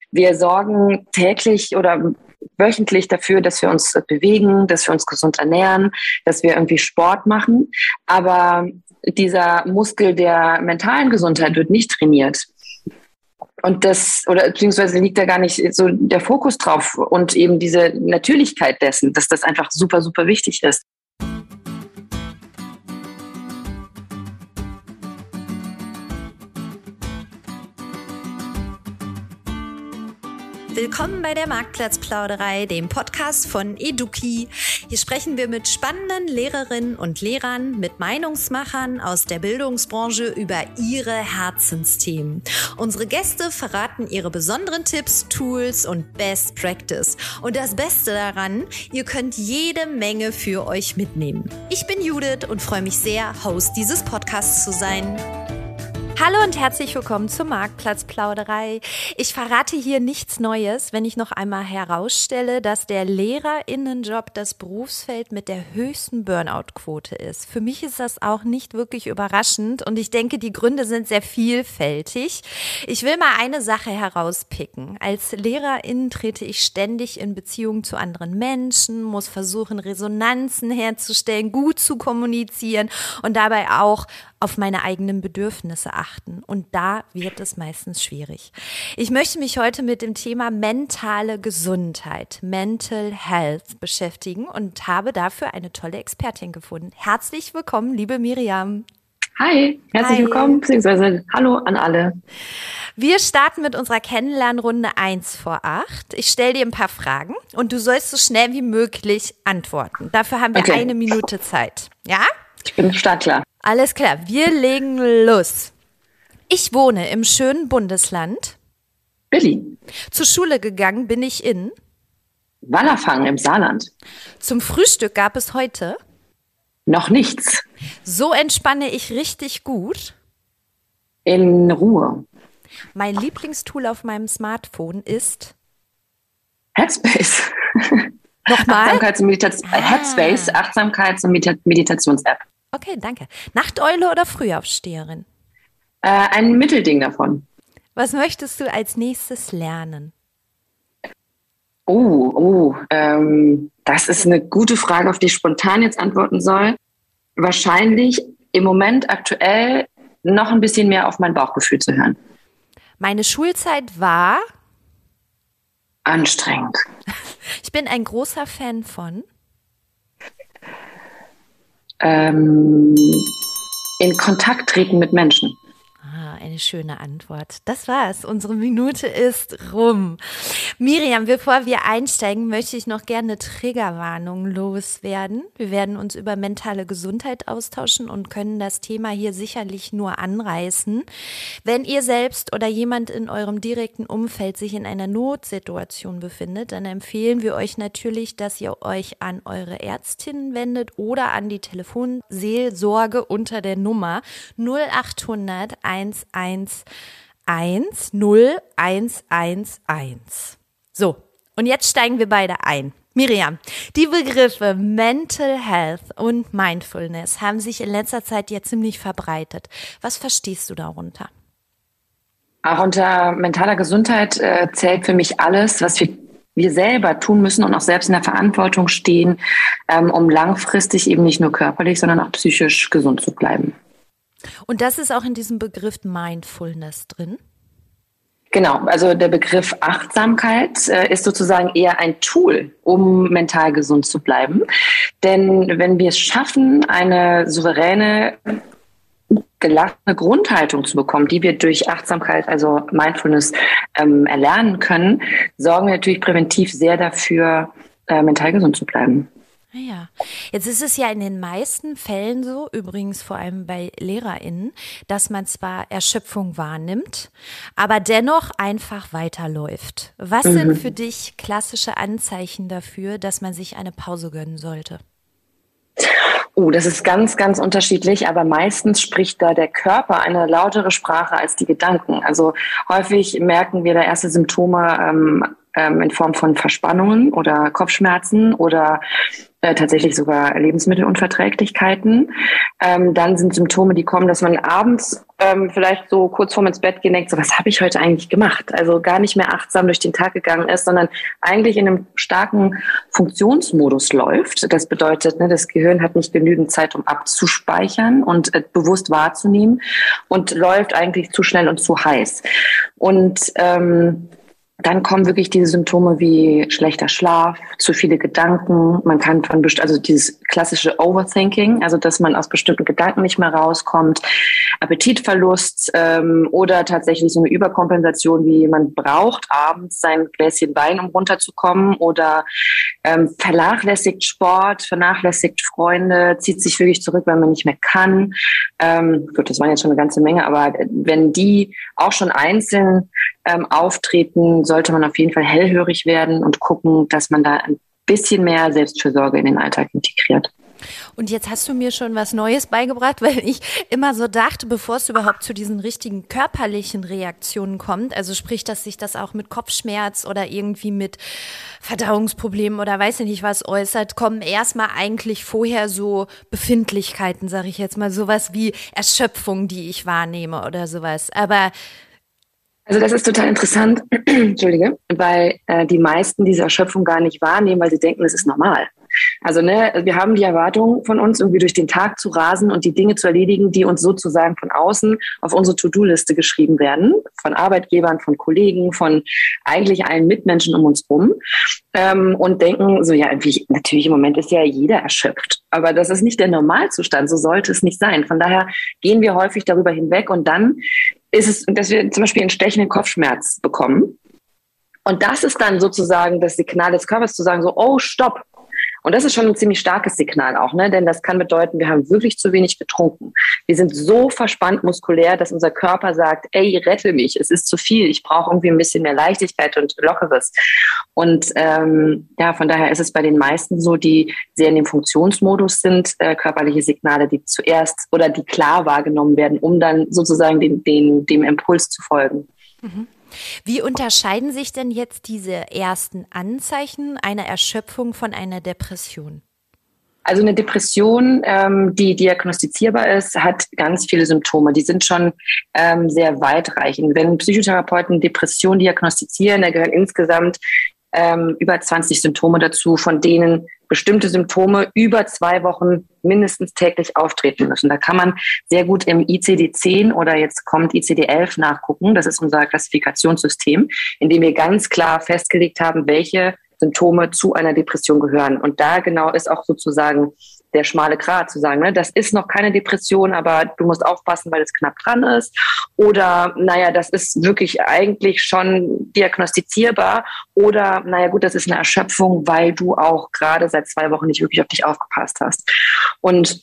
Wir sorgen täglich oder wöchentlich dafür, dass wir uns bewegen, dass wir uns gesund ernähren, dass wir irgendwie Sport machen. Aber dieser Muskel der mentalen Gesundheit wird nicht trainiert. Und beziehungsweise liegt da gar nicht so der Fokus drauf und eben diese Natürlichkeit dessen, dass das einfach super, super wichtig ist. Willkommen bei der Marktplatzplauderei, dem Podcast von Eduki. Hier sprechen wir mit spannenden Lehrerinnen und Lehrern, mit Meinungsmachern aus der Bildungsbranche über ihre Herzensthemen. Unsere Gäste verraten ihre besonderen Tipps, Tools und Best Practice. Und das Beste daran, ihr könnt jede Menge für euch mitnehmen. Ich bin Judith und freue mich sehr, Host dieses Podcasts zu sein. Hallo und herzlich willkommen zur Marktplatzplauderei. Ich verrate hier nichts Neues, wenn ich noch einmal herausstelle, dass der LehrerInnenjob das Berufsfeld mit der höchsten Burnout-Quote ist. Für mich ist das auch nicht wirklich überraschend und ich denke, die Gründe sind sehr vielfältig. Ich will mal eine Sache herauspicken. Als LehrerInnen trete ich ständig in Beziehung zu anderen Menschen, muss versuchen, Resonanzen herzustellen, gut zu kommunizieren und dabei auch auf meine eigenen Bedürfnisse achten. Und da wird es meistens schwierig. Ich möchte mich heute mit dem Thema mentale Gesundheit, Mental Health, beschäftigen und habe dafür eine tolle Expertin gefunden. Herzlich willkommen, liebe Miriam. Hi, herzlich willkommen, beziehungsweise hallo an alle. Wir starten mit unserer Kennenlernrunde 1 vor 8. Ich stelle dir ein paar Fragen und du sollst so schnell wie möglich antworten. Dafür haben wir 1 Minute Zeit. Ja? Ich bin startklar. Alles klar, wir legen los. Ich wohne im schönen Bundesland Berlin. Zur Schule gegangen bin ich in Wallerfangen im Saarland. Zum Frühstück gab es heute noch nichts. So entspanne ich richtig gut in Ruhe. Mein Lieblingstool auf meinem Smartphone ist Headspace. Nochmal? Headspace, Achtsamkeits- und Meditations-App. Okay, danke. Nachteule oder Frühaufsteherin? Ein Mittelding davon. Was möchtest du als nächstes lernen? Das ist eine gute Frage, auf die ich spontan jetzt antworten soll. Wahrscheinlich im Moment aktuell noch ein bisschen mehr auf mein Bauchgefühl zu hören. Meine Schulzeit war anstrengend. Ich bin ein großer Fan von in Kontakt treten mit Menschen. Eine schöne Antwort. Das war's. Unsere Minute ist rum. Miriam, bevor wir einsteigen, möchte ich noch gerne eine Triggerwarnung loswerden. Wir werden uns über mentale Gesundheit austauschen und können das Thema hier sicherlich nur anreißen. Wenn ihr selbst oder jemand in eurem direkten Umfeld sich in einer Notsituation befindet, dann empfehlen wir euch natürlich, dass ihr euch an eure Ärztinnen wendet oder an die Telefonseelsorge unter der Nummer 0800 111 0111. So, und jetzt steigen wir beide ein. Miriam, die Begriffe Mental Health und Mindfulness haben sich in letzter Zeit ja ziemlich verbreitet. Was verstehst du darunter? Auch unter mentaler Gesundheit zählt für mich alles, was wir selber tun müssen und auch selbst in der Verantwortung stehen, um langfristig eben nicht nur körperlich, sondern auch psychisch gesund zu bleiben. Und das ist auch in diesem Begriff Mindfulness drin? Genau, also der Begriff Achtsamkeit ist sozusagen eher ein Tool, um mental gesund zu bleiben. Denn wenn wir es schaffen, eine souveräne, gelassene Grundhaltung zu bekommen, die wir durch Achtsamkeit, also Mindfulness, erlernen können, sorgen wir natürlich präventiv sehr dafür, mental gesund zu bleiben. Ja, jetzt ist es ja in den meisten Fällen so, übrigens vor allem bei LehrerInnen, dass man zwar Erschöpfung wahrnimmt, aber dennoch einfach weiterläuft. Was sind für dich klassische Anzeichen dafür, dass man sich eine Pause gönnen sollte? Das ist ganz, ganz unterschiedlich, aber meistens spricht da der Körper eine lautere Sprache als die Gedanken. Also häufig merken wir da erste Symptome in Form von Verspannungen oder Kopfschmerzen oder tatsächlich sogar Lebensmittelunverträglichkeiten. Dann sind Symptome, die kommen, dass man abends vielleicht so kurz vorm ins Bett gehen denkt, so was habe ich heute eigentlich gemacht? Also gar nicht mehr achtsam durch den Tag gegangen ist, sondern eigentlich in einem starken Funktionsmodus läuft. Das bedeutet, ne, das Gehirn hat nicht genügend Zeit, um abzuspeichern und bewusst wahrzunehmen und läuft eigentlich zu schnell und zu heiß. Und dann kommen wirklich diese Symptome wie schlechter Schlaf, zu viele Gedanken. Man kann also dieses klassische Overthinking, also dass man aus bestimmten Gedanken nicht mehr rauskommt, Appetitverlust oder tatsächlich so eine Überkompensation, wie man braucht abends sein Gläschen Wein, um runterzukommen, oder vernachlässigt Sport, vernachlässigt Freunde, zieht sich wirklich zurück, weil man nicht mehr kann. Gut, das waren jetzt schon eine ganze Menge, aber wenn die auch schon einzeln auftreten, sollte man auf jeden Fall hellhörig werden und gucken, dass man da ein bisschen mehr Selbstfürsorge in den Alltag integriert. Und jetzt hast du mir schon was Neues beigebracht, weil ich immer so dachte, bevor es überhaupt zu diesen richtigen körperlichen Reaktionen kommt, also sprich, dass sich das auch mit Kopfschmerz oder irgendwie mit Verdauungsproblemen oder weiß ich nicht was äußert, kommen erstmal eigentlich vorher so Befindlichkeiten, sage ich jetzt mal, sowas wie Erschöpfung, die ich wahrnehme oder sowas. Aber also das ist total interessant, Entschuldige, weil die meisten diese Erschöpfung gar nicht wahrnehmen, weil sie denken, es ist normal. Also wir haben die Erwartung von uns, irgendwie durch den Tag zu rasen und die Dinge zu erledigen, die uns sozusagen von außen auf unsere To-Do-Liste geschrieben werden, von Arbeitgebern, von Kollegen, von eigentlich allen Mitmenschen um uns rum, und denken so, ja, natürlich im Moment ist ja jeder erschöpft, aber das ist nicht der Normalzustand, so sollte es nicht sein. Von daher gehen wir häufig darüber hinweg und dann ist es, dass wir zum Beispiel einen stechenden Kopfschmerz bekommen. Und das ist dann sozusagen das Signal des Körpers zu sagen so, oh, stopp. Und das ist schon ein ziemlich starkes Signal auch, ne? Denn das kann bedeuten, wir haben wirklich zu wenig getrunken. Wir sind so verspannt muskulär, dass unser Körper sagt, ey, rette mich, es ist zu viel, ich brauche irgendwie ein bisschen mehr Leichtigkeit und Lockeres. Und von daher ist es bei den meisten so, die sehr in dem Funktionsmodus sind, körperliche Signale, die zuerst oder die klar wahrgenommen werden, um dann sozusagen dem Impuls zu folgen. Mhm. Wie unterscheiden sich denn jetzt diese ersten Anzeichen einer Erschöpfung von einer Depression? Also eine Depression, die diagnostizierbar ist, hat ganz viele Symptome. Die sind schon sehr weitreichend. Wenn Psychotherapeuten Depression diagnostizieren, da gehören insgesamt über 20 Symptome dazu, von denen bestimmte Symptome über 2 Wochen mindestens täglich auftreten müssen. Da kann man sehr gut im ICD-10 oder jetzt kommt ICD-11 nachgucken. Das ist unser Klassifikationssystem, in dem wir ganz klar festgelegt haben, welche Symptome zu einer Depression gehören. Und da genau ist auch sozusagen der schmale Grat zu sagen, ne, das ist noch keine Depression, aber du musst aufpassen, weil es knapp dran ist. Oder, das ist wirklich eigentlich schon diagnostizierbar. Oder, gut, das ist eine Erschöpfung, weil du auch gerade seit 2 Wochen nicht wirklich auf dich aufgepasst hast. Und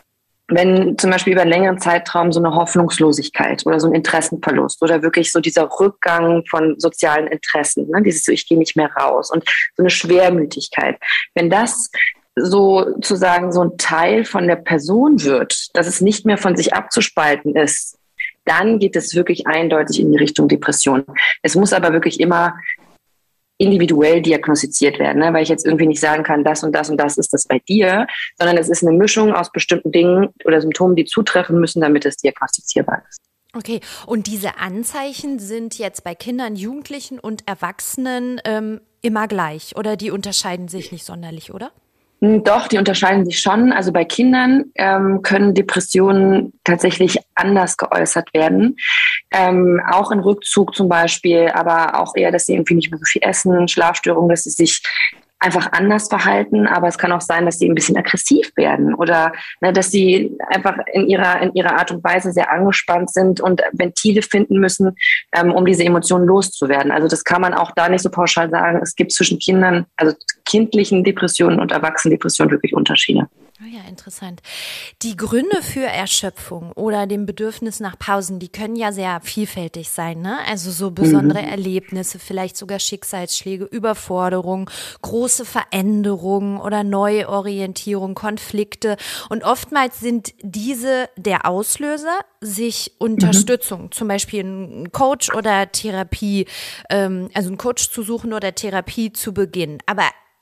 wenn zum Beispiel über einen längeren Zeitraum so eine Hoffnungslosigkeit oder so ein Interessenverlust oder wirklich so dieser Rückgang von sozialen Interessen, ne, dieses so, ich gehe nicht mehr raus und so eine Schwermütigkeit, wenn das sozusagen so ein Teil von der Person wird, dass es nicht mehr von sich abzuspalten ist, dann geht es wirklich eindeutig in die Richtung Depression. Es muss aber wirklich immer individuell diagnostiziert werden, ne? Weil ich jetzt irgendwie nicht sagen kann, das und das und das ist das bei dir, sondern es ist eine Mischung aus bestimmten Dingen oder Symptomen, die zutreffen müssen, damit es diagnostizierbar ist. Okay, und diese Anzeichen sind jetzt bei Kindern, Jugendlichen und Erwachsenen immer gleich oder die unterscheiden sich nicht sonderlich, oder? Doch, die unterscheiden sich schon. Also bei Kindern können Depressionen tatsächlich anders geäußert werden. Auch in Rückzug zum Beispiel, aber auch eher, dass sie irgendwie nicht mehr so viel essen, Schlafstörungen, dass sie sich einfach anders verhalten. Aber es kann auch sein, dass sie ein bisschen aggressiv werden oder dass sie einfach in ihrer Art und Weise sehr angespannt sind und Ventile finden müssen, um diese Emotionen loszuwerden. Also das kann man auch da nicht so pauschal sagen. Es gibt zwischen Kindern, also kindlichen Depressionen und Erwachsenendepressionen wirklich Unterschiede. Ah ja, interessant. Die Gründe für Erschöpfung oder dem Bedürfnis nach Pausen, die können ja sehr vielfältig sein, ne? Also so besondere Erlebnisse, vielleicht sogar Schicksalsschläge, Überforderung, große Veränderungen oder Neuorientierung, Konflikte. Und oftmals sind diese der Auslöser, sich Unterstützung, zum Beispiel einen Coach oder Therapie, also einen Coach zu suchen oder Therapie zu beginnen. Aber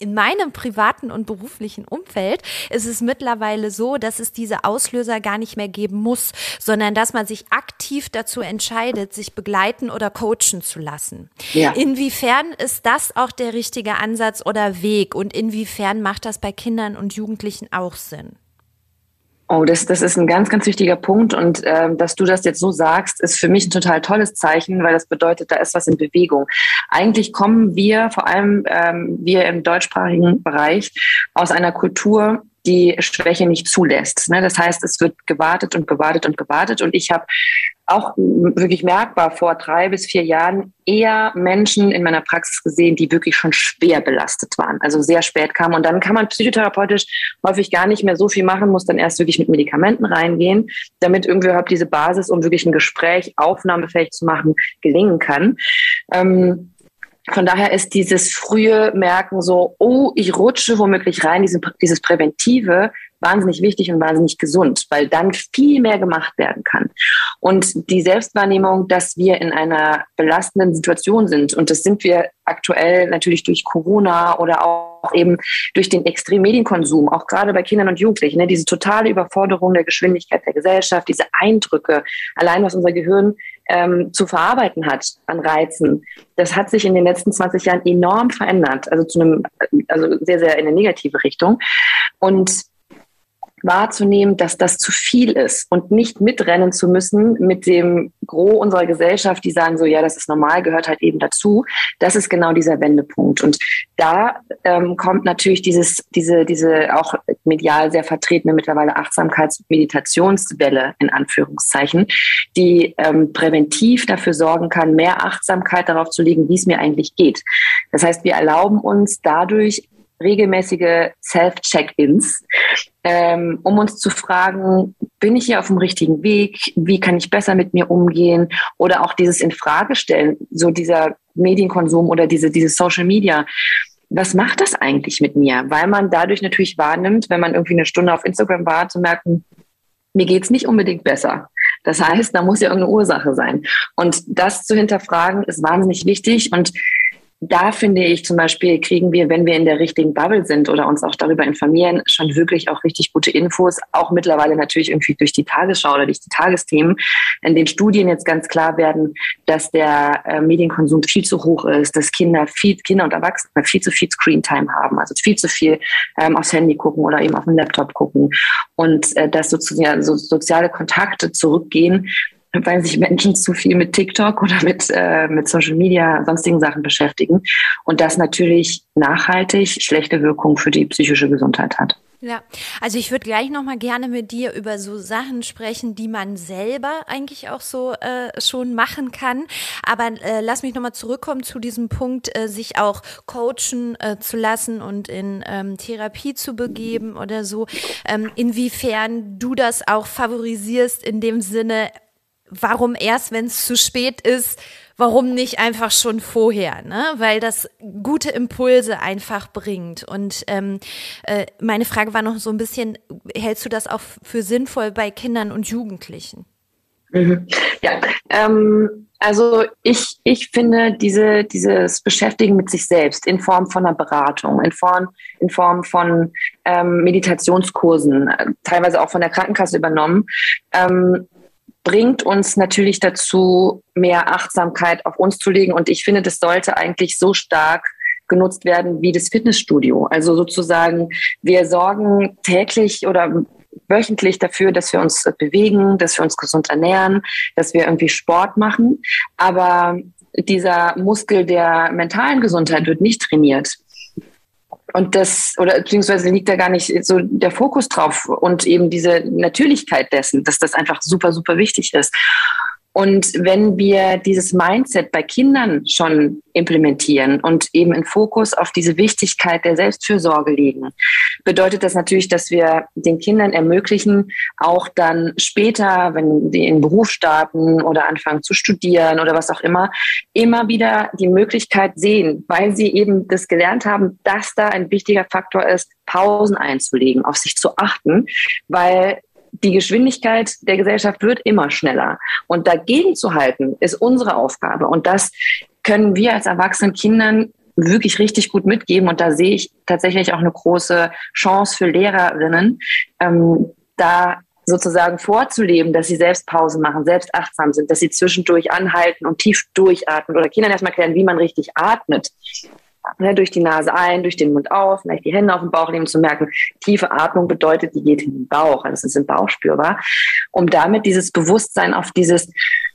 in meinem privaten und beruflichen Umfeld ist es mittlerweile so, dass es diese Auslöser gar nicht mehr geben muss, sondern dass man sich aktiv dazu entscheidet, sich begleiten oder coachen zu lassen. Ja. Inwiefern ist das auch der richtige Ansatz oder Weg und inwiefern macht das bei Kindern und Jugendlichen auch Sinn? Oh, das ist ein ganz, ganz wichtiger Punkt und dass du das jetzt so sagst, ist für mich ein total tolles Zeichen, weil das bedeutet, da ist was in Bewegung. Eigentlich kommen wir, vor allem wir im deutschsprachigen Bereich, aus einer Kultur, die Schwäche nicht zulässt. Das heißt, es wird gewartet und gewartet und gewartet und ich habe auch wirklich merkbar vor 3 bis 4 Jahren eher Menschen in meiner Praxis gesehen, die wirklich schon schwer belastet waren, also sehr spät kamen. Und dann kann man psychotherapeutisch häufig gar nicht mehr so viel machen, muss dann erst wirklich mit Medikamenten reingehen, damit irgendwie überhaupt diese Basis, um wirklich ein Gespräch aufnahmefähig zu machen, gelingen kann. Von daher ist dieses frühe Merken so, oh, ich rutsche womöglich rein, dieses Präventive, wahnsinnig wichtig und wahnsinnig gesund, weil dann viel mehr gemacht werden kann. Und die Selbstwahrnehmung, dass wir in einer belastenden Situation sind, und das sind wir aktuell natürlich durch Corona oder auch eben durch den extremen Medienkonsum, auch gerade bei Kindern und Jugendlichen, diese totale Überforderung der Geschwindigkeit der Gesellschaft, diese Eindrücke, allein was unser Gehirn zu verarbeiten hat an Reizen, das hat sich in den letzten 20 Jahren enorm verändert, also sehr, sehr in eine negative Richtung. Und wahrzunehmen, dass das zu viel ist und nicht mitrennen zu müssen mit dem Gros unserer Gesellschaft, die sagen so, ja, das ist normal, gehört halt eben dazu. Das ist genau dieser Wendepunkt. Und da kommt natürlich diese auch medial sehr vertretene mittlerweile Achtsamkeits- und Meditationswelle in Anführungszeichen, die präventiv dafür sorgen kann, mehr Achtsamkeit darauf zu legen, wie es mir eigentlich geht. Das heißt, wir erlauben uns dadurch regelmäßige Self-Check-ins, um uns zu fragen, bin ich hier auf dem richtigen Weg? Wie kann ich besser mit mir umgehen? Oder auch dieses Infragestellen, so dieser Medienkonsum oder diese Social Media. Was macht das eigentlich mit mir? Weil man dadurch natürlich wahrnimmt, wenn man irgendwie eine Stunde auf Instagram war, zu merken, mir geht's nicht unbedingt besser. Das heißt, da muss ja irgendeine Ursache sein. Und das zu hinterfragen ist wahnsinnig wichtig. Und da finde ich zum Beispiel, kriegen wir, wenn wir in der richtigen Bubble sind oder uns auch darüber informieren, schon wirklich auch richtig gute Infos, auch mittlerweile natürlich irgendwie durch die Tagesschau oder durch die Tagesthemen, in den Studien jetzt ganz klar werden, dass der Medienkonsum viel zu hoch ist, dass Kinder und Erwachsene viel zu viel Screentime haben, also viel zu viel aufs Handy gucken oder eben auf den Laptop gucken und dass sozusagen soziale Kontakte zurückgehen, weil sich Menschen zu viel mit TikTok oder mit Social Media, sonstigen Sachen beschäftigen und das natürlich nachhaltig schlechte Wirkung für die psychische Gesundheit hat. Ja, also ich würde gleich nochmal gerne mit dir über so Sachen sprechen, die man selber eigentlich auch so schon machen kann. Aber lass mich nochmal zurückkommen zu diesem Punkt, sich auch coachen zu lassen und in Therapie zu begeben oder so. Inwiefern du das auch favorisierst in dem Sinne, warum erst, wenn es zu spät ist, warum nicht einfach schon vorher, ne? Weil das gute Impulse einfach bringt. Und meine Frage war noch so ein bisschen, hältst du das auch für sinnvoll bei Kindern und Jugendlichen? Mhm. Ja, also ich finde dieses Beschäftigen mit sich selbst in Form von einer Beratung, in Form von Meditationskursen, teilweise auch von der Krankenkasse übernommen, bringt uns natürlich dazu, mehr Achtsamkeit auf uns zu legen. Und ich finde, das sollte eigentlich so stark genutzt werden wie das Fitnessstudio. Also sozusagen, wir sorgen täglich oder wöchentlich dafür, dass wir uns bewegen, dass wir uns gesund ernähren, dass wir irgendwie Sport machen. Aber dieser Muskel der mentalen Gesundheit wird nicht trainiert. Und beziehungsweise liegt da gar nicht so der Fokus drauf und eben diese Natürlichkeit dessen, dass das einfach super, super wichtig ist. Und wenn wir dieses Mindset bei Kindern schon implementieren und eben einen Fokus auf diese Wichtigkeit der Selbstfürsorge legen, bedeutet das natürlich, dass wir den Kindern ermöglichen, auch dann später, wenn sie in den Beruf starten oder anfangen zu studieren oder was auch immer wieder die Möglichkeit sehen, weil sie eben das gelernt haben, dass da ein wichtiger Faktor ist, Pausen einzulegen, auf sich zu achten, weil die Geschwindigkeit der Gesellschaft wird immer schneller. Und dagegen zu halten, ist unsere Aufgabe. Und das können wir als erwachsenen Kindern wirklich richtig gut mitgeben. Und da sehe ich tatsächlich auch eine große Chance für Lehrerinnen, da sozusagen vorzuleben, dass sie selbst Pausen machen, selbst achtsam sind, dass sie zwischendurch anhalten und tief durchatmen oder Kindern erstmal erklären, wie man richtig atmet. Ne, durch die Nase ein, durch den Mund auf, vielleicht die Hände auf den Bauch nehmen, zu merken, tiefe Atmung bedeutet, die geht in den Bauch, also es ist im Bauch spürbar, um damit dieses Bewusstsein auf dieses,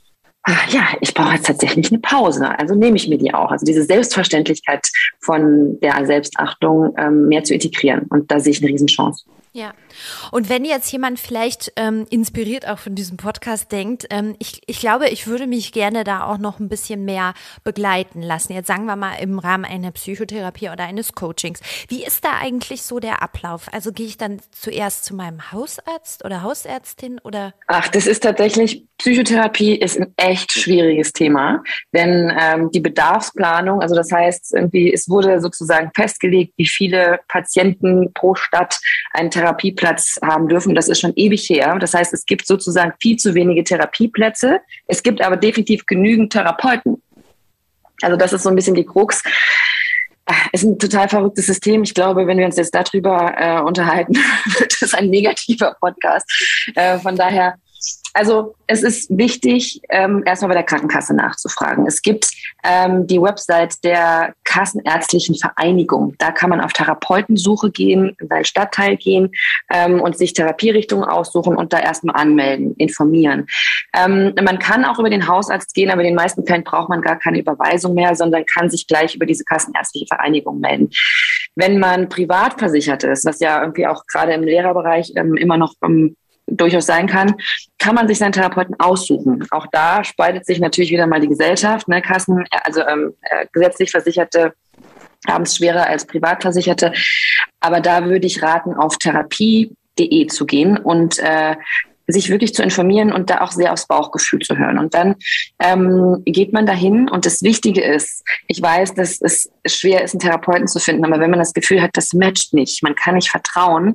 ja, ich brauche jetzt tatsächlich eine Pause, also nehme ich mir die auch, also diese Selbstverständlichkeit von der Selbstachtung mehr zu integrieren, und da sehe ich eine Riesenchance. Ja, und wenn jetzt jemand vielleicht inspiriert auch von diesem Podcast denkt, ich glaube, ich würde mich gerne da auch noch ein bisschen mehr begleiten lassen. Jetzt sagen wir mal im Rahmen einer Psychotherapie oder eines Coachings. Wie ist da eigentlich so der Ablauf? Also gehe ich dann zuerst zu meinem Hausarzt oder Hausärztin oder? Ach, das ist tatsächlich, Psychotherapie ist ein echt schwieriges Thema, denn die Bedarfsplanung, also das heißt, irgendwie, es wurde sozusagen festgelegt, wie viele Patienten pro Stadt einen Therapieplatz haben dürfen. Das ist schon ewig her. Das heißt, es gibt sozusagen viel zu wenige Therapieplätze. Es gibt aber definitiv genügend Therapeuten. Also das ist so ein bisschen die Krux. Es ist ein total verrücktes System. Ich glaube, wenn wir uns jetzt darüber unterhalten, wird es ein negativer Podcast. Von daher, also es ist wichtig, erstmal bei der Krankenkasse nachzufragen. Es gibt die Website der Kassenärztlichen Vereinigung. Da kann man auf Therapeutensuche gehen, in seinen Stadtteil gehen und sich Therapierichtungen aussuchen und da erstmal anmelden, informieren. Man kann auch über den Hausarzt gehen, aber in den meisten Fällen braucht man gar keine Überweisung mehr, sondern kann sich gleich über diese Kassenärztliche Vereinigung melden. Wenn man privat versichert ist, was ja irgendwie auch gerade im Lehrerbereich immer noch durchaus sein kann man sich seinen Therapeuten aussuchen. Auch da spaltet sich natürlich wieder mal die Gesellschaft. Ne? Kassen, also gesetzlich Versicherte haben es schwerer als Privatversicherte. Aber da würde ich raten, auf therapie.de zu gehen und sich wirklich zu informieren und da auch sehr aufs Bauchgefühl zu hören. Und dann geht man dahin, und das Wichtige ist, ich weiß, dass es schwer ist, einen Therapeuten zu finden, aber wenn man das Gefühl hat, das matcht nicht, man kann nicht vertrauen,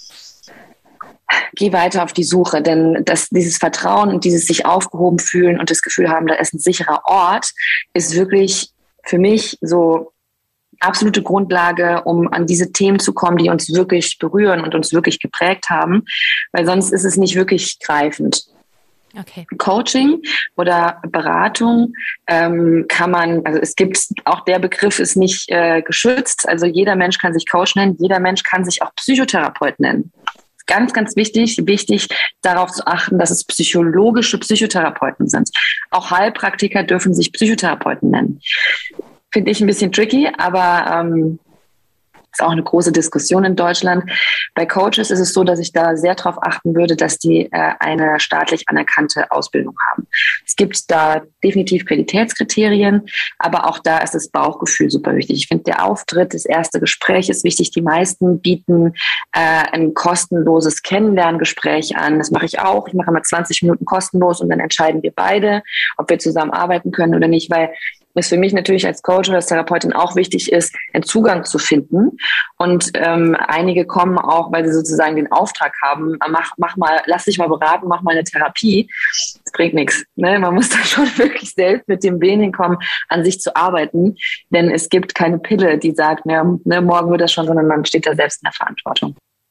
geh weiter auf die Suche, denn dieses Vertrauen und dieses sich aufgehoben fühlen und das Gefühl haben, da ist ein sicherer Ort, ist wirklich für mich so absolute Grundlage, um an diese Themen zu kommen, die uns wirklich berühren und uns wirklich geprägt haben, weil sonst ist es nicht wirklich greifend. Okay. Coaching oder Beratung kann man, also es gibt, auch der Begriff ist nicht geschützt, also jeder Mensch kann sich Coach nennen, jeder Mensch kann sich auch Psychotherapeut nennen. Ganz, ganz wichtig darauf zu achten, dass es psychologische Psychotherapeuten sind. Auch Heilpraktiker dürfen sich Psychotherapeuten nennen. Finde ich ein bisschen tricky, aber ist auch eine große Diskussion in Deutschland. Bei Coaches ist es so, dass ich da sehr darauf achten würde, dass die eine staatlich anerkannte Ausbildung haben. Es gibt da definitiv Qualitätskriterien, aber auch da ist das Bauchgefühl super wichtig. Ich finde, der Auftritt, das erste Gespräch ist wichtig. Die meisten bieten ein kostenloses Kennenlerngespräch an. Das mache ich auch. Ich mache immer 20 Minuten kostenlos und dann entscheiden wir beide, ob wir zusammen arbeiten können oder nicht, weil es für mich natürlich als Coach oder als Therapeutin auch wichtig ist, einen Zugang zu finden. Und einige kommen auch, weil sie sozusagen den Auftrag haben, mach mal, lass dich mal beraten, mach mal eine Therapie. Das bringt nichts. Ne? Man muss da schon wirklich selbst mit dem Willen hinkommen, an sich zu arbeiten. Denn es gibt keine Pille, die sagt, ne, morgen wird das schon, sondern man steht da selbst in der Verantwortung.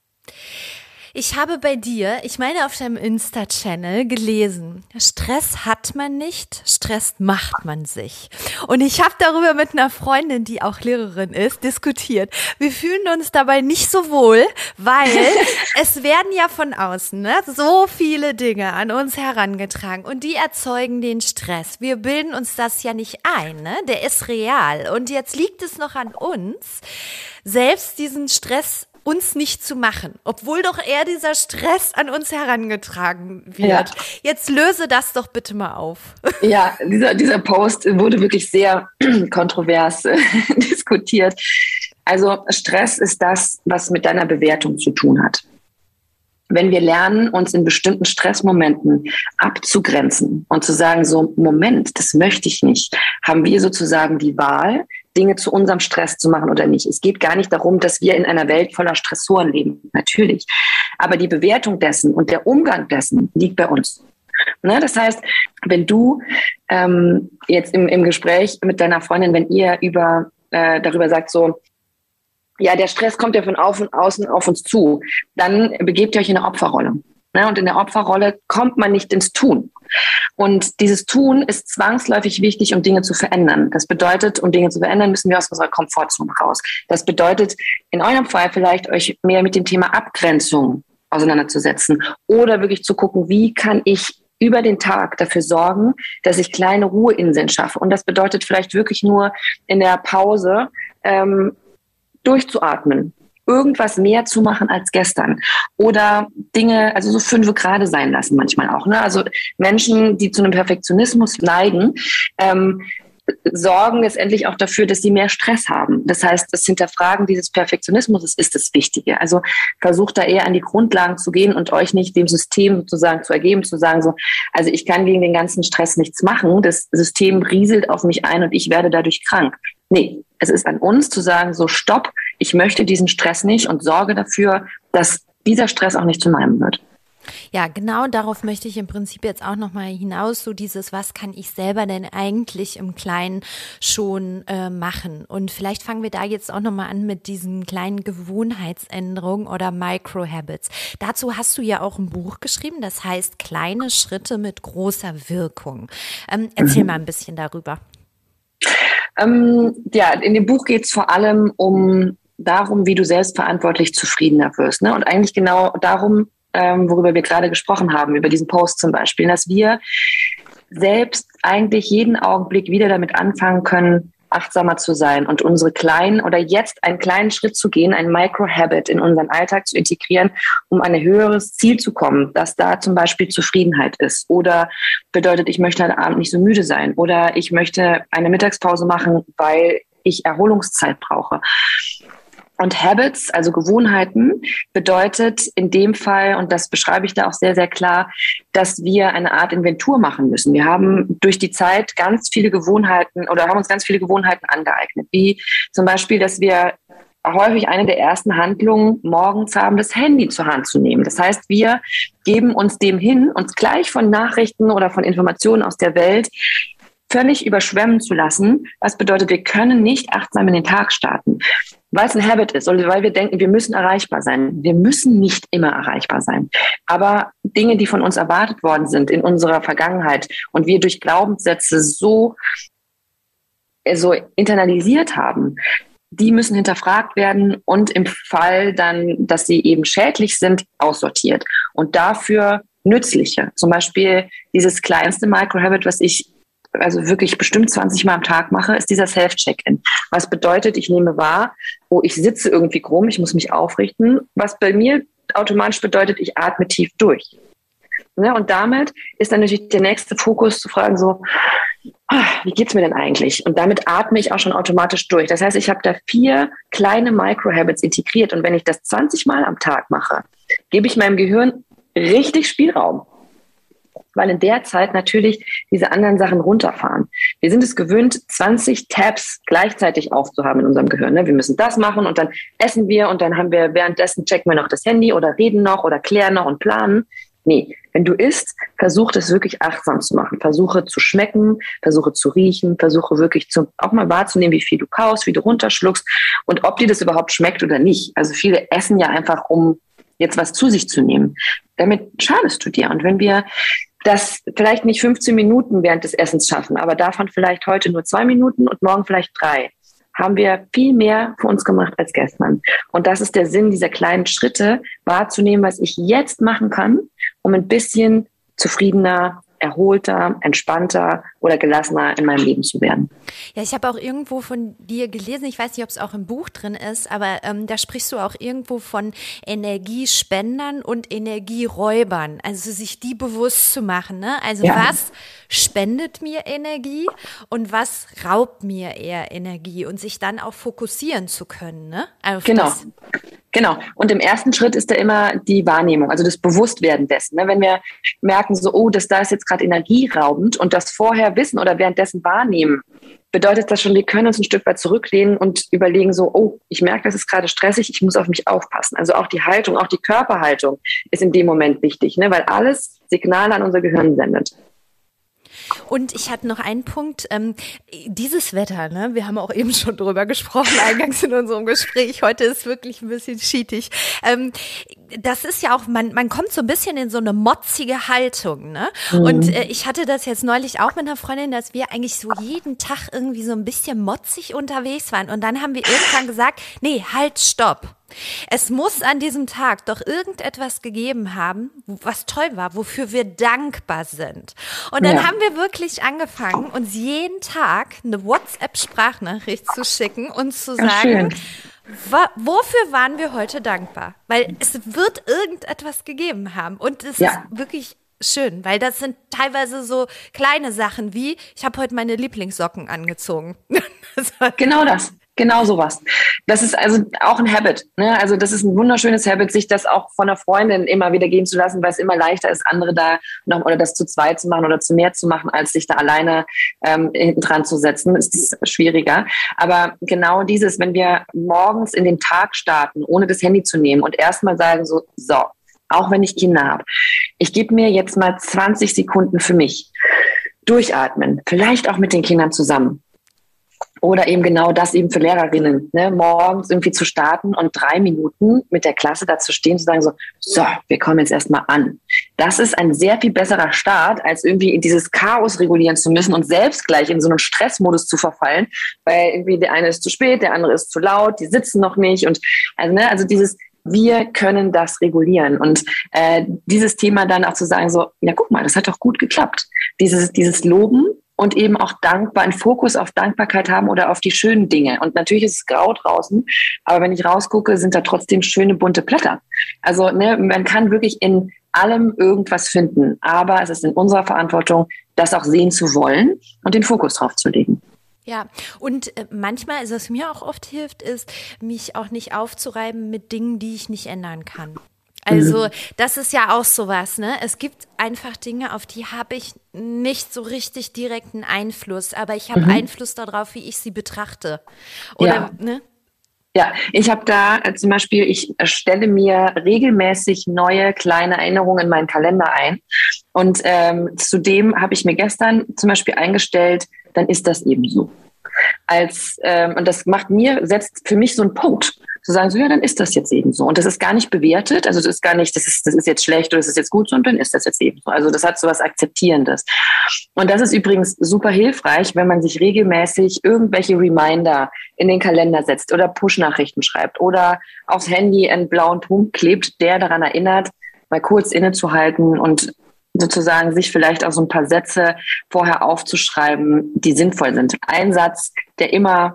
Ich habe bei dir, ich meine auf deinem Insta-Channel gelesen, Stress hat man nicht, Stress macht man sich. Und ich habe darüber mit einer Freundin, die auch Lehrerin ist, diskutiert. Wir fühlen uns dabei nicht so wohl, weil es werden ja von außen so viele Dinge an uns herangetragen und die erzeugen den Stress. Wir bilden uns das ja nicht ein, ne? Der ist real. Und jetzt liegt es noch an uns, selbst diesen Stress uns nicht zu machen, obwohl doch eher dieser Stress an uns herangetragen wird. Ja. Jetzt löse das doch bitte mal auf. Ja, dieser Post wurde wirklich sehr kontrovers diskutiert. Also Stress ist das, was mit deiner Bewertung zu tun hat. Wenn wir lernen, uns in bestimmten Stressmomenten abzugrenzen und zu sagen, so, Moment, das möchte ich nicht, haben wir sozusagen die Wahl, Dinge zu unserem Stress zu machen oder nicht. Es geht gar nicht darum, dass wir in einer Welt voller Stressoren leben, natürlich. Aber die Bewertung dessen und der Umgang dessen liegt bei uns. Ne? Das heißt, wenn du jetzt im Gespräch mit deiner Freundin, wenn ihr über darüber sagt so, ja, der Stress kommt ja von außen auf uns zu, dann begebt ihr euch in eine Opferrolle. Ne? Und in der Opferrolle kommt man nicht ins Tun. Und dieses Tun ist zwangsläufig wichtig, um Dinge zu verändern. Das bedeutet, um Dinge zu verändern, müssen wir aus unserer Komfortzone raus. Das bedeutet, in eurem Fall vielleicht euch mehr mit dem Thema Abgrenzung auseinanderzusetzen oder wirklich zu gucken, wie kann ich über den Tag dafür sorgen, dass ich kleine Ruheinseln schaffe. Und das bedeutet vielleicht wirklich nur in der Pause durchzuatmen, irgendwas mehr zu machen als gestern oder Dinge, also so 5 Grade sein lassen manchmal auch. Ne? Also Menschen, die zu einem Perfektionismus neigen, sorgen letztendlich auch dafür, dass sie mehr Stress haben. Das heißt, das Hinterfragen dieses Perfektionismus ist das Wichtige. Also versucht da eher an die Grundlagen zu gehen und euch nicht dem System sozusagen zu ergeben, zu sagen so, also ich kann gegen den ganzen Stress nichts machen, das System rieselt auf mich ein und ich werde dadurch krank. Nee, es ist an uns zu sagen so, stopp, ich möchte diesen Stress nicht und sorge dafür, dass dieser Stress auch nicht zu meinem wird. Ja, genau darauf möchte ich im Prinzip jetzt auch nochmal hinaus, so dieses, was kann ich selber denn eigentlich im Kleinen schon machen? Und vielleicht fangen wir da jetzt auch nochmal an mit diesen kleinen Gewohnheitsänderungen oder Micro-Habits. Dazu hast du ja auch ein Buch geschrieben, das heißt Kleine Schritte mit großer Wirkung. Erzähl mal ein bisschen darüber. Ja, in dem Buch geht es vor allem darum, wie du selbstverantwortlich zufriedener wirst. Ne? Und eigentlich genau darum, worüber wir gerade gesprochen haben, über diesen Post zum Beispiel, dass wir selbst eigentlich jeden Augenblick wieder damit anfangen können, achtsamer zu sein und unsere kleinen oder jetzt einen kleinen Schritt zu gehen, ein Micro-Habit in unseren Alltag zu integrieren, um an ein höheres Ziel zu kommen, dass da zum Beispiel Zufriedenheit ist oder bedeutet, ich möchte heute Abend nicht so müde sein oder ich möchte eine Mittagspause machen, weil ich Erholungszeit brauche. Und Habits, also Gewohnheiten, bedeutet in dem Fall, und das beschreibe ich da auch sehr, sehr klar, dass wir eine Art Inventur machen müssen. Wir haben durch die Zeit ganz viele Gewohnheiten oder haben uns ganz viele Gewohnheiten angeeignet, wie zum Beispiel, dass wir häufig eine der ersten Handlungen morgens haben, das Handy zur Hand zu nehmen. Das heißt, wir geben uns dem hin, uns gleich von Nachrichten oder von Informationen aus der Welt völlig überschwemmen zu lassen. Was bedeutet, wir können nicht achtsam in den Tag starten. Weil es ein Habit ist oder weil wir denken, wir müssen erreichbar sein. Wir müssen nicht immer erreichbar sein. Aber Dinge, die von uns erwartet worden sind in unserer Vergangenheit und wir durch Glaubenssätze so internalisiert haben, die müssen hinterfragt werden und im Fall dann, dass sie eben schädlich sind, aussortiert. Und dafür nützliche. Zum Beispiel dieses kleinste Micro-Habit, was ich also wirklich bestimmt 20 Mal am Tag mache, ist dieser Self-Check-In. Was bedeutet, ich nehme wahr, ich sitze irgendwie krumm, ich muss mich aufrichten, was bei mir automatisch bedeutet, ich atme tief durch. Ja, und damit ist dann natürlich der nächste Fokus zu fragen so, wie geht's mir denn eigentlich? Und damit atme ich auch schon automatisch durch. Das heißt, ich habe da 4 kleine Micro-Habits integriert und wenn ich das 20 Mal am Tag mache, gebe ich meinem Gehirn richtig Spielraum. Weil in der Zeit natürlich diese anderen Sachen runterfahren. Wir sind es gewöhnt, 20 Tabs gleichzeitig aufzuhaben in unserem Gehirn. Wir müssen das machen und dann essen wir und dann haben wir währenddessen checken wir noch das Handy oder reden noch oder klären noch und planen. Nee, wenn du isst, versuch das wirklich achtsam zu machen. Versuche zu schmecken, versuche zu riechen, versuche wirklich auch mal wahrzunehmen, wie viel du kaust, wie du runterschluckst und ob dir das überhaupt schmeckt oder nicht. Also viele essen ja einfach, um jetzt was zu sich zu nehmen. Damit schadest du dir. Und wenn wir das vielleicht nicht 15 Minuten während des Essens schaffen, aber davon vielleicht heute nur 2 Minuten und morgen vielleicht 3, haben wir viel mehr für uns gemacht als gestern. Und das ist der Sinn dieser kleinen Schritte, wahrzunehmen, was ich jetzt machen kann, um ein bisschen zufriedener, erholter, entspannter oder gelassener in meinem Leben zu werden. Ja, ich habe auch irgendwo von dir gelesen, ich weiß nicht, ob es auch im Buch drin ist, aber da sprichst du auch irgendwo von Energiespendern und Energieräubern, also sich die bewusst zu machen, ne? Also was spendet mir Energie und was raubt mir eher Energie und sich dann auch fokussieren zu können, ne? Genau. Und im ersten Schritt ist da immer die Wahrnehmung, also das Bewusstwerden dessen. Wenn wir merken, so, da ist jetzt gerade energieraubend und das vorher wissen oder währenddessen wahrnehmen, bedeutet das schon, wir können uns ein Stück weit zurücklehnen und überlegen so, ich merke, das ist gerade stressig, ich muss auf mich aufpassen. Also auch die Haltung, auch die Körperhaltung ist in dem Moment wichtig, weil alles Signale an unser Gehirn sendet. Und ich hatte noch einen Punkt, dieses Wetter, ne, wir haben auch eben schon drüber gesprochen, eingangs in unserem Gespräch, heute ist wirklich ein bisschen schietig. Das ist ja auch, man kommt so ein bisschen in so eine motzige Haltung, ne? Und ich hatte das jetzt neulich auch mit einer Freundin, dass wir eigentlich so jeden Tag irgendwie so ein bisschen motzig unterwegs waren. Und dann haben wir irgendwann gesagt, nee, halt, stopp. Es muss an diesem Tag doch irgendetwas gegeben haben, was toll war, wofür wir dankbar sind. Und dann haben wir wirklich angefangen, uns jeden Tag eine WhatsApp-Sprachnachricht zu schicken und zu sagen, wofür waren wir heute dankbar? Weil es wird irgendetwas gegeben haben. Und es ist wirklich schön, weil das sind teilweise so kleine Sachen wie, ich habe heute meine Lieblingssocken angezogen. Genau das. Genau sowas. Das ist also auch ein Habit, ne? Also das ist ein wunderschönes Habit, sich das auch von einer Freundin immer wieder gehen zu lassen, weil es immer leichter ist, andere da noch oder das zu zweit zu machen oder zu mehr zu machen, als sich da alleine hinten dran zu setzen. Ist das schwieriger. Aber genau dieses, wenn wir morgens in den Tag starten, ohne das Handy zu nehmen und erstmal sagen so, auch wenn ich Kinder habe, ich gebe mir jetzt mal 20 Sekunden für mich. Durchatmen, vielleicht auch mit den Kindern zusammen. Oder eben genau das eben für Lehrerinnen, ne, morgens irgendwie zu starten und 3 Minuten mit der Klasse da zu stehen, zu sagen so, wir kommen jetzt erstmal an. Das ist ein sehr viel besserer Start, als irgendwie in dieses Chaos regulieren zu müssen und selbst gleich in so einen Stressmodus zu verfallen, weil irgendwie der eine ist zu spät, der andere ist zu laut, die sitzen noch nicht und also dieses wir können das regulieren und dieses Thema dann auch zu sagen so, ja guck mal, das hat doch gut geklappt. Dieses Loben und eben auch dankbar, einen Fokus auf Dankbarkeit haben oder auf die schönen Dinge. Und natürlich ist es grau draußen, aber wenn ich rausgucke, sind da trotzdem schöne bunte Blätter. Also man kann wirklich in allem irgendwas finden, aber es ist in unserer Verantwortung, das auch sehen zu wollen und den Fokus drauf zu legen. Ja, und manchmal, also was mir auch oft hilft, ist, mich auch nicht aufzureiben mit Dingen, die ich nicht ändern kann. Also das ist ja auch sowas, ne? Es gibt einfach Dinge, auf die habe ich nicht so richtig direkten Einfluss, aber ich habe Einfluss darauf, wie ich sie betrachte. Oder, ne? Ja, ich habe da zum Beispiel, ich stelle mir regelmäßig neue kleine Erinnerungen in meinen Kalender ein. Und zudem habe ich mir gestern zum Beispiel eingestellt, dann ist das eben so. Und das setzt für mich so einen Punkt, zu sagen, so ja, dann ist das jetzt eben so. Und das ist gar nicht bewertet, also das ist gar nicht, das ist jetzt schlecht oder das ist jetzt gut, sondern dann ist das jetzt eben so. Also das hat so was Akzeptierendes. Und das ist übrigens super hilfreich, wenn man sich regelmäßig irgendwelche Reminder in den Kalender setzt oder Push-Nachrichten schreibt oder aufs Handy einen blauen Punkt klebt, der daran erinnert, mal kurz innezuhalten und sozusagen sich vielleicht auch so ein paar Sätze vorher aufzuschreiben, die sinnvoll sind. Ein Satz, der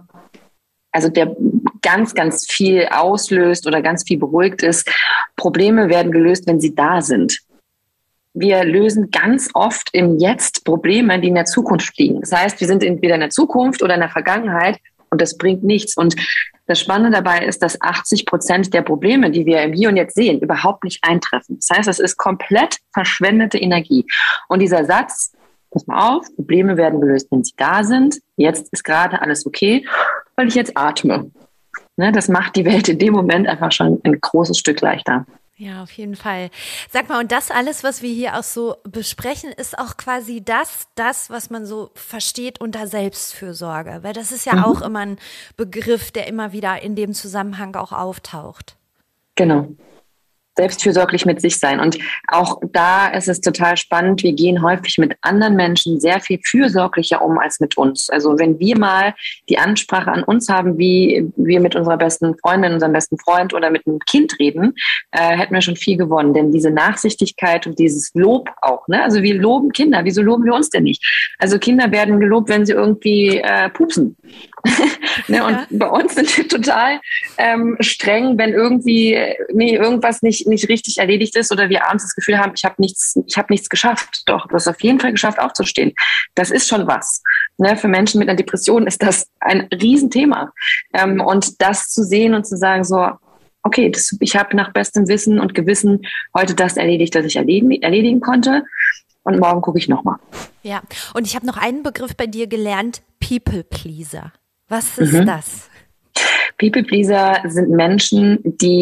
ganz, ganz viel auslöst oder ganz viel beruhigt ist. Probleme werden gelöst, wenn sie da sind. Wir lösen ganz oft im Jetzt Probleme, die in der Zukunft liegen. Das heißt, wir sind entweder in der Zukunft oder in der Vergangenheit und das bringt nichts. Und das Spannende dabei ist, dass 80% der Probleme, die wir im Hier und Jetzt sehen, überhaupt nicht eintreffen. Das heißt, es ist komplett verschwendete Energie. Und dieser Satz, pass mal auf, Probleme werden gelöst, wenn sie da sind. Jetzt ist gerade alles okay, weil ich jetzt atme. Ne, das macht die Welt in dem Moment einfach schon ein großes Stück leichter. Ja, auf jeden Fall. Sag mal, und das alles, was wir hier auch so besprechen, ist auch quasi das, was man so versteht unter Selbstfürsorge. Weil das ist ja auch immer ein Begriff, der immer wieder in dem Zusammenhang auch auftaucht. Genau. Selbstfürsorglich mit sich sein. Und auch da ist es total spannend. Wir gehen häufig mit anderen Menschen sehr viel fürsorglicher um als mit uns. Also wenn wir mal die Ansprache an uns haben, wie wir mit unserer besten Freundin, unserem besten Freund oder mit einem Kind reden, hätten wir schon viel gewonnen. Denn diese Nachsichtigkeit und dieses Lob auch, ne? Also wir loben Kinder. Wieso loben wir uns denn nicht? Also Kinder werden gelobt, wenn sie irgendwie pupsen. Ne? Und bei uns sind wir total streng, wenn irgendwas nicht richtig erledigt ist oder wir abends das Gefühl haben, ich habe nichts geschafft. Doch, du hast auf jeden Fall geschafft, aufzustehen. Das ist schon was. Ne? Für Menschen mit einer Depression ist das ein Riesenthema. Und das zu sehen und zu sagen so, okay, ich habe nach bestem Wissen und Gewissen heute das erledigt, das ich erledigen konnte. Und morgen gucke ich nochmal. Ja, und ich habe noch einen Begriff bei dir gelernt, People Pleaser. Was ist das? People Pleaser sind Menschen, die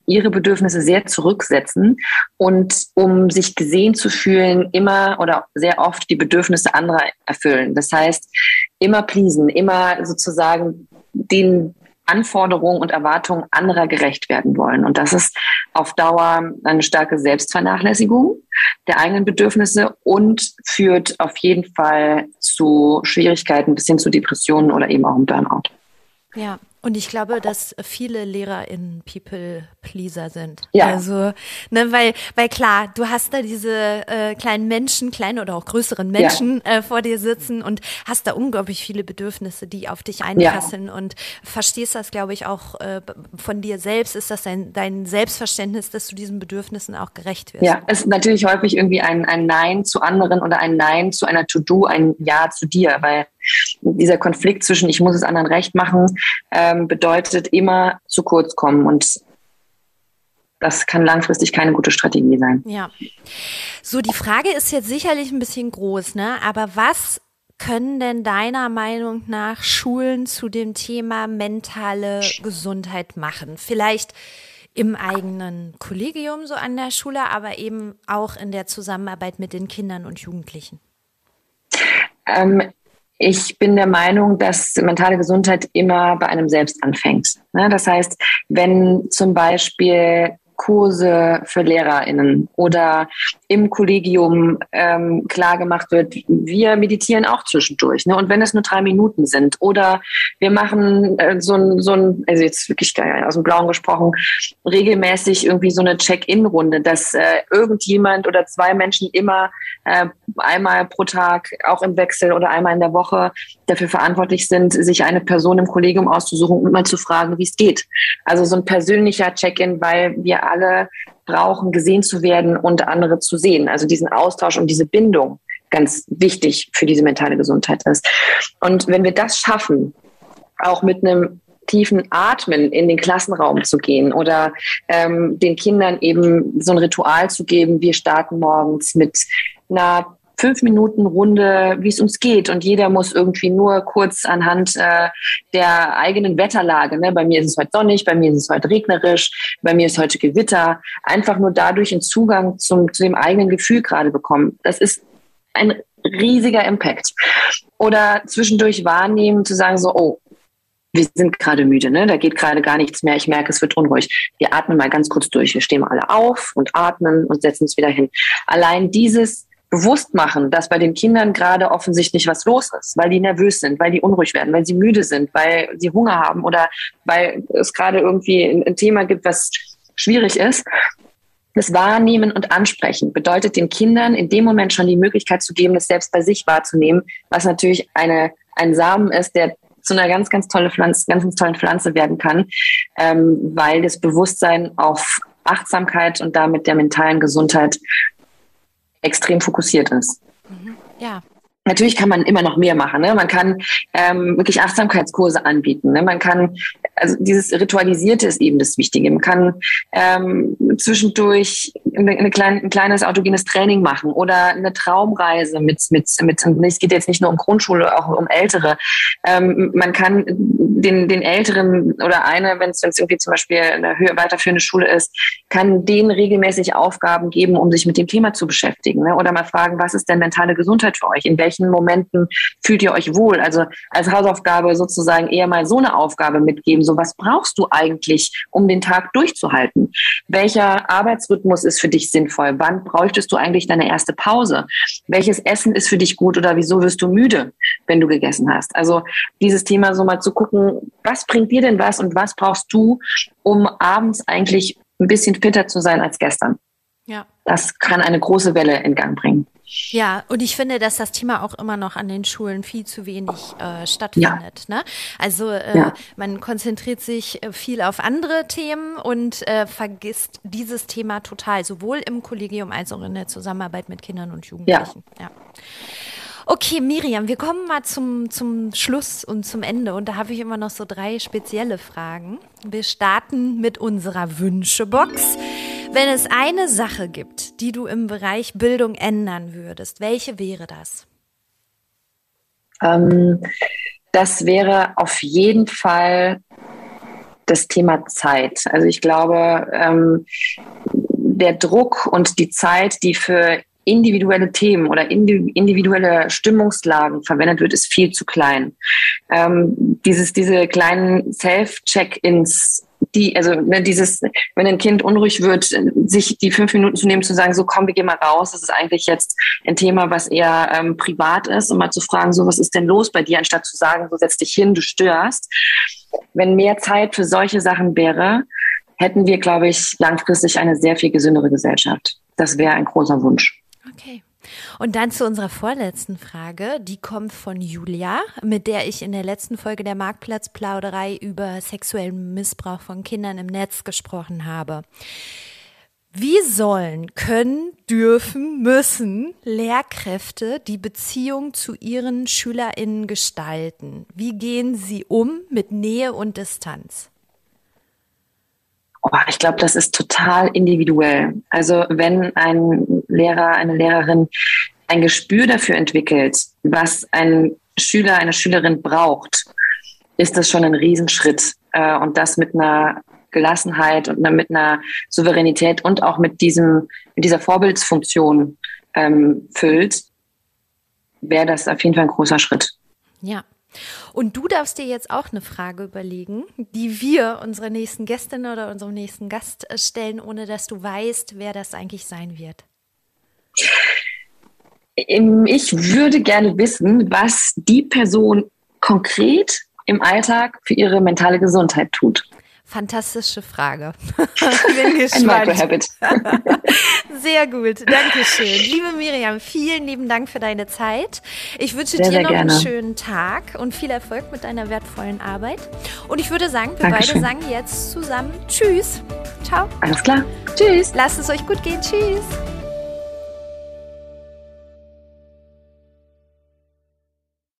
ihre Bedürfnisse sehr zurücksetzen und um sich gesehen zu fühlen, immer oder sehr oft die Bedürfnisse anderer erfüllen. Das heißt, immer pleasen, immer sozusagen den Anforderungen und Erwartungen anderer gerecht werden wollen. Und das ist auf Dauer eine starke Selbstvernachlässigung der eigenen Bedürfnisse und führt auf jeden Fall zu Schwierigkeiten bis hin zu Depressionen oder eben auch einem Burnout. Ja, und ich glaube, dass viele LehrerInnen People-Pleaser sind. Ja. Also, ne, weil klar, du hast da diese kleinen Menschen, kleine oder auch größeren Menschen vor dir sitzen und hast da unglaublich viele Bedürfnisse, die auf dich einprasseln und verstehst das, glaube ich, auch von dir selbst. Ist das dein Selbstverständnis, dass du diesen Bedürfnissen auch gerecht wirst? Ja, es ist natürlich häufig irgendwie ein Nein zu anderen oder ein Nein zu einer To-Do, ein Ja zu dir, weil dieser Konflikt zwischen ich muss es anderen recht machen, bedeutet immer zu kurz kommen und das kann langfristig keine gute Strategie sein. Ja. So, die Frage ist jetzt sicherlich ein bisschen groß, ne? Aber was können denn deiner Meinung nach Schulen zu dem Thema mentale Gesundheit machen? Vielleicht im eigenen Kollegium so an der Schule, aber eben auch in der Zusammenarbeit mit den Kindern und Jugendlichen. Ich bin der Meinung, dass mentale Gesundheit immer bei einem selbst anfängt. Das heißt, wenn zum Beispiel Kurse für LehrerInnen oder im Kollegium klar gemacht wird, wir meditieren auch zwischendurch, ne? Und wenn es nur 3 Minuten sind oder wir machen so ein, also jetzt wirklich aus dem Blauen gesprochen, regelmäßig irgendwie so eine Check-in-Runde, dass irgendjemand oder 2 Menschen immer einmal pro Tag, auch im Wechsel oder einmal in der Woche dafür verantwortlich sind, sich eine Person im Kollegium auszusuchen und mal zu fragen, wie es geht. Also so ein persönlicher Check-in, weil wir alle brauchen, gesehen zu werden und andere zu sehen. Also diesen Austausch und diese Bindung ganz wichtig für diese mentale Gesundheit ist. Und wenn wir das schaffen, auch mit einem tiefen Atmen in den Klassenraum zu gehen oder den Kindern eben so ein Ritual zu geben, wir starten morgens mit einer 5-Minuten-Runde, wie es uns geht. Und jeder muss irgendwie nur kurz anhand der eigenen Wetterlage, ne? Bei mir ist es heute sonnig, bei mir ist es heute regnerisch, bei mir ist heute Gewitter, einfach nur dadurch einen Zugang zu dem eigenen Gefühl gerade bekommen. Das ist ein riesiger Impact. Oder zwischendurch wahrnehmen, zu sagen so, oh, wir sind gerade müde, ne? Da geht gerade gar nichts mehr. Ich merke, es wird unruhig. Wir atmen mal ganz kurz durch. Wir stehen mal alle auf und atmen und setzen uns wieder hin. Allein dieses bewusst machen, dass bei den Kindern gerade offensichtlich was los ist, weil die nervös sind, weil die unruhig werden, weil sie müde sind, weil sie Hunger haben oder weil es gerade irgendwie ein Thema gibt, was schwierig ist. Das Wahrnehmen und Ansprechen bedeutet den Kindern in dem Moment schon die Möglichkeit zu geben, das selbst bei sich wahrzunehmen, was natürlich ein Samen ist, der zu einer ganz, ganz tollen Pflanze werden kann, weil das Bewusstsein auf Achtsamkeit und damit der mentalen Gesundheit extrem fokussiert ist. Ja. Natürlich kann man immer noch mehr machen. Ne? Man kann wirklich Achtsamkeitskurse anbieten. Ne? Man kann, also dieses Ritualisierte ist eben das Wichtige. Man kann zwischendurch ein kleines autogenes Training machen oder eine Traumreise mit, es geht jetzt nicht nur um Grundschule, auch um Ältere. Man kann den Älteren oder wenn es irgendwie zum Beispiel eine weiterführende Schule ist, kann denen regelmäßig Aufgaben geben, um sich mit dem Thema zu beschäftigen. Ne? Oder mal fragen, was ist denn mentale Gesundheit für euch? In welchen Momenten fühlt ihr euch wohl? Also als Hausaufgabe sozusagen eher mal so eine Aufgabe mitgeben. So, was brauchst du eigentlich, um den Tag durchzuhalten? Welcher Arbeitsrhythmus ist für dich sinnvoll? Wann bräuchtest du eigentlich deine erste Pause? Welches Essen ist für dich gut oder wieso wirst du müde, wenn du gegessen hast? Also dieses Thema so mal zu gucken, was bringt dir denn was und was brauchst du, um abends eigentlich ein bisschen fitter zu sein als gestern? Ja. Das kann eine große Welle in Gang bringen. Ja, und ich finde, dass das Thema auch immer noch an den Schulen viel zu wenig stattfindet. Ja. Ne? Also man konzentriert sich viel auf andere Themen und vergisst dieses Thema total, sowohl im Kollegium als auch in der Zusammenarbeit mit Kindern und Jugendlichen. Ja. Okay, Miriam, wir kommen mal zum Schluss und zum Ende und da habe ich immer noch so 3 spezielle Fragen. Wir starten mit unserer Wünschebox. Wenn es eine Sache gibt, die du im Bereich Bildung ändern würdest, welche wäre das? Das wäre auf jeden Fall das Thema Zeit. Also ich glaube, der Druck und die Zeit, die für individuelle Themen oder individuelle Stimmungslagen verwendet wird, ist viel zu klein. Diese kleinen Self-Check-ins, wenn ein Kind unruhig wird, sich die 5 Minuten zu nehmen, zu sagen, so komm, wir gehen mal raus, das ist eigentlich jetzt ein Thema, was eher privat ist, und mal zu fragen, so was ist denn los bei dir, anstatt zu sagen, so setz dich hin, du störst. Wenn mehr Zeit für solche Sachen wäre, hätten wir, glaube ich, langfristig eine sehr viel gesündere Gesellschaft. Das wäre ein großer Wunsch. Okay. Und dann zu unserer vorletzten Frage, die kommt von Julia, mit der ich in der letzten Folge der Marktplatzplauderei über sexuellen Missbrauch von Kindern im Netz gesprochen habe. Wie sollen, können, dürfen, müssen Lehrkräfte die Beziehung zu ihren SchülerInnen gestalten? Wie gehen sie um mit Nähe und Distanz? Ich glaube, das ist total individuell. Also wenn ein Lehrer, eine Lehrerin ein Gespür dafür entwickelt, was ein Schüler, eine Schülerin braucht, ist das schon ein Riesenschritt. Und das mit einer Gelassenheit und mit einer Souveränität und auch mit dieser Vorbildsfunktion füllt, wäre das auf jeden Fall ein großer Schritt. Ja. Und du darfst dir jetzt auch eine Frage überlegen, die wir unserer nächsten Gästin oder unserem nächsten Gast stellen, ohne dass du weißt, wer das eigentlich sein wird. Ich würde gerne wissen, was die Person konkret im Alltag für ihre mentale Gesundheit tut. Fantastische Frage. Bin gespannt. Ein Microhabit. Sehr gut, danke schön. Liebe Miriam, vielen lieben Dank für deine Zeit. Ich wünsche dir noch einen schönen Tag und viel Erfolg mit deiner wertvollen Arbeit. Und ich würde sagen, wir beide sagen jetzt zusammen Tschüss. Ciao. Alles klar. Tschüss. Lasst es euch gut gehen. Tschüss.